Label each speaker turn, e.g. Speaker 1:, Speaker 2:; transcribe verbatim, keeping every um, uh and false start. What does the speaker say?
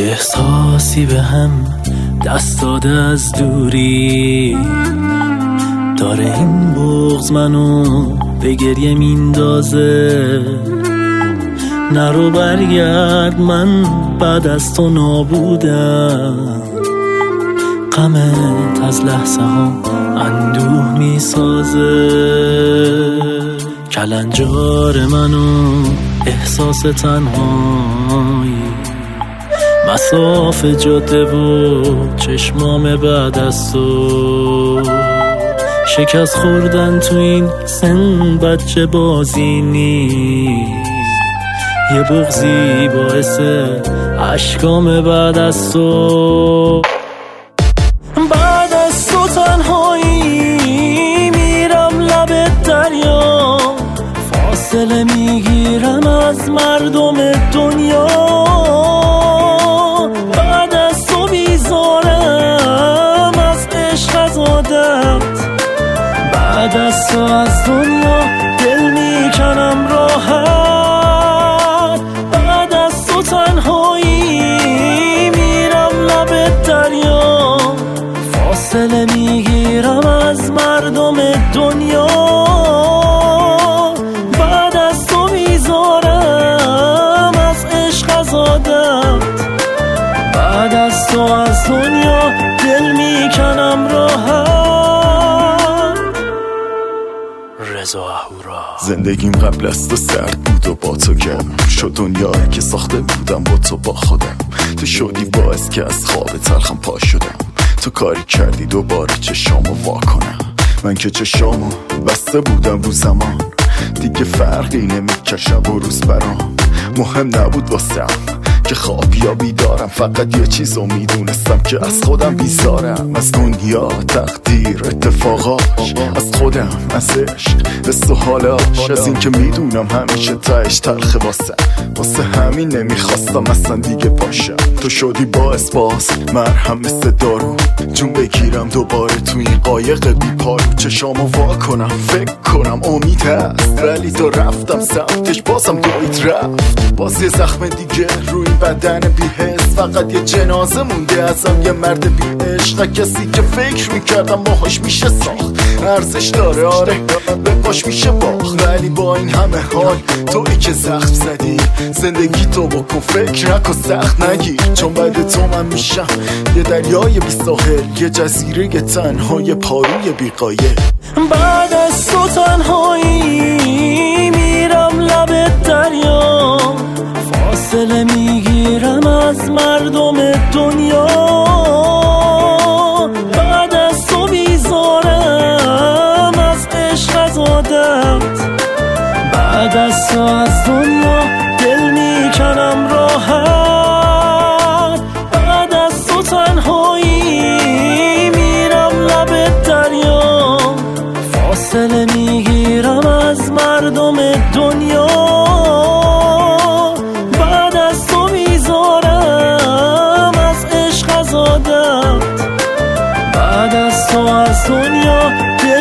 Speaker 1: احساسی به هم دست داده از دوری، داره این بغض منو به گریه میندازه. نرو برگرد، من بعد از تو نابودم، غمت از لحظه ها اندوه میسازه. کلنجار منو احساس تنهایی، مساف جاده و چشمام بعد از تو. شکست خوردن تو این سن بچه بازی نیست، یه بغضی باعث اشکام بعد از تو. بعد از تو تنهایی میرم لب دریا، فاصله میگیرم از مردم دنیا. بعد از تو بیزارم از عشق از عادت، بعد از تو از دنیا دل میکنم راحت. بعد از تو تنهایی میرم لب دریا، فاصله میگیرم از مردم دنیا. بعد از تو بیزارم از عشق از عادت، بعد از تو از دنیا دل میکنم راحت. رضا اهورا.
Speaker 2: زندگیم قبل از تو سرد بود و با تو گرم شد، دنیایی که ساخته بودم با تو با خودم. تو شدی باعث که از خواب تلخم پا شدم، تو کاری کردی دوباره چشامو وا کنم. من که چشامو بسته بودم رو زمان، دیگه فرقی نمیکرد شب و روز برام. مهم نبود واسم که خواب یا بیدارم، فقط یه چیزو میدونستم که از خودم بیزارم. از دنیا، تقدیر، اتفاقاش، از خودم، از عشق، حس و حالاش، از این که میدونم همیشه تهش تلخه واسه واسه همین نمیخواستم اصلا دیگه باشم. تو شدی باعث باز مرهم مثل دارو، جون بگیرم دوباره تو این قایق بی پارو. چشامو وا کنم فکر کنم امید هست، ولی تو رفتم سمتش بازم دوید رفت. باز یه زخم دیگه روی بدن بی حس، فقط یه جنازه مونده ازم، یه مرد بی عشق. کسی که فکر میکردم باهاش میشه ساخت، ارزش داره آره به پاش میشه باخت. ولی با این همه حال تویی که زخم زدی، زندگی تو بکن فکر نکن سخت نگیر. چون بعد تو من میشم یه دریای بی ساحل، یه جزیره تنهای پاروی بی قایل.
Speaker 1: بعد از تو تنهایی میرم لب دریا، فاصله میگیرم از مردم دنیا. بعد از تو بیزارم از عشق از عادت، بعد از تو از دنیا دل میکنم راحت. بعد از تو تنهایی میرم لب دریا، فاصله میگیرم از مردم دنیا. بعد از تو بیزارم از عشق از عادت، بعد از تو از دنیا